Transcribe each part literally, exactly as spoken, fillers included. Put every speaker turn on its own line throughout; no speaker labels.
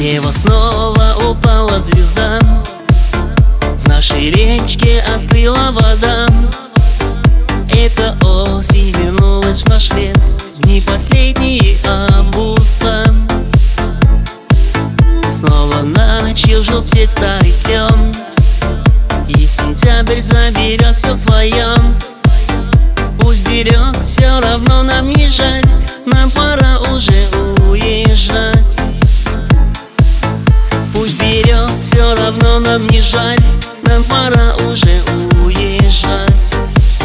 небо снова упала звезда, в нашей речке остыла вода. Эта осень вернулась в наш лес, дни последние августа. Снова начал желтеть старый клен, и сентябрь заберет все свое. Пусть берет, все равно нам не жаль, нам пора уже уезжать. Пусть берет, все равно нам не жаль, нам пора уже уезжать.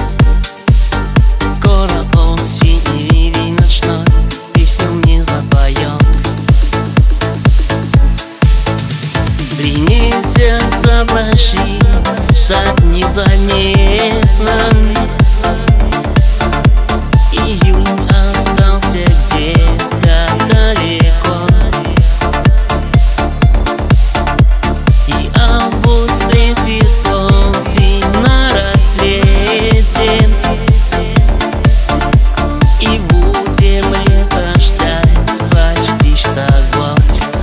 Скоро осень и ливень ночной песню мне запоет. Три месяца прошли так незаметно, июнь остался где-то далеко, и август встретит осень на рассвете, и будем лето ждать почти что год.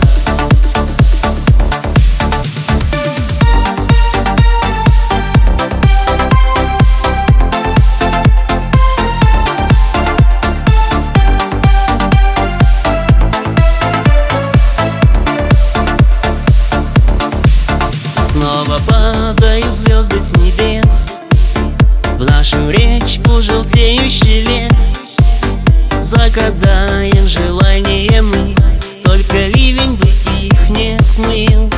Снова падают звезды с небес, в нашу речку желтеющий лес. Загадаем желание мы, только ливень бы их не смыл.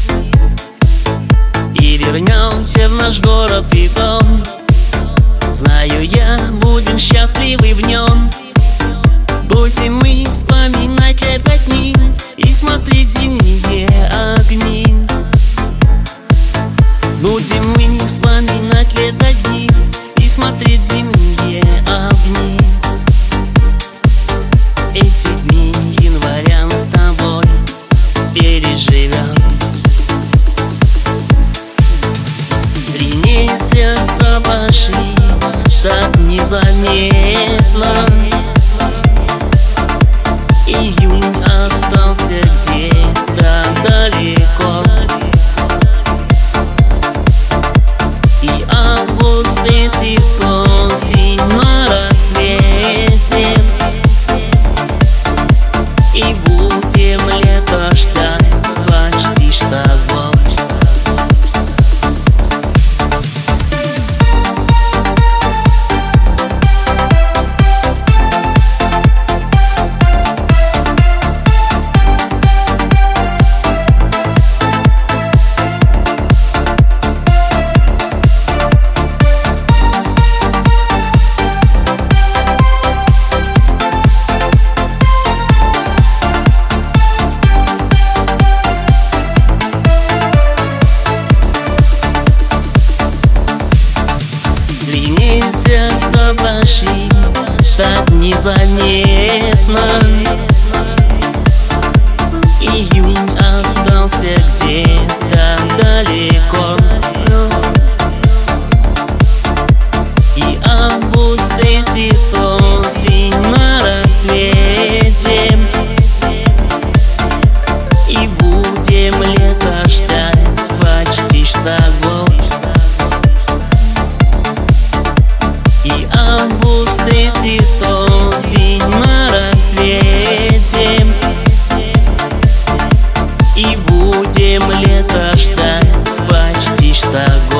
И вернемся в наш город и дом, знаю я, будем счастливы в нем. Будем мы вспоминать лето дни и смотреть зимние огни. Будем мы вспоминать лето дни и смотреть зимние огни. Эти дни января мы с тобой переживем. Три месяца пошли так незаметно, июнь остался где-то далеко, и август встретит осень на рассвете, и будем лето ждать почти что год. Три месяца прошли так незаметно, июнь остался где-то далеко, и август встретит осень на рассвете, и будем лето ждать почти что год. И август встретит осень на рассвете, и будем лето ждать почти что год.